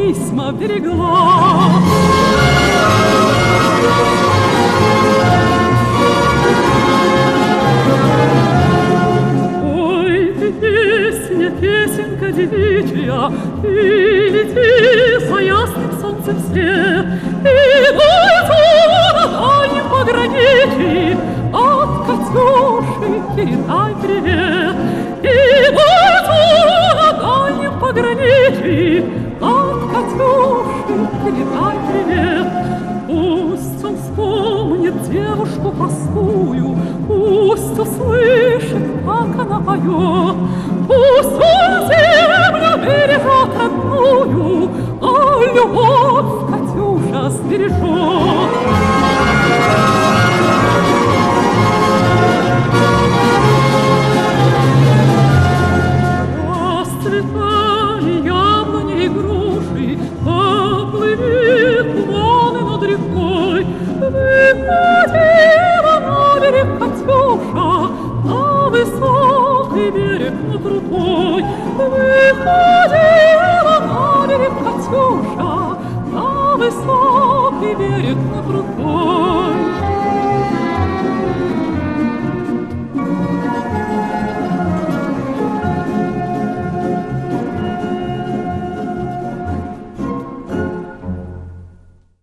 письма берегла. Ой, ты песня, песенка девичья, ты лети за ясным солнцем свет, и будь на дальнем пограничье, от Катюши передай привет. И будь на дальнем пограничье, от Катюши передай привет. Пусть он вспомнит девушку простую, пусть услышит, как она поет, пусть он землю бережет родную, а любовь Катюша сбережет. Расцветали яблони и груши, поплыли туманы над рекой. Выходила на берег Катюша, на высокий берег, на крутой. Выходила на берег Катюша, на высокий берег, на крутой.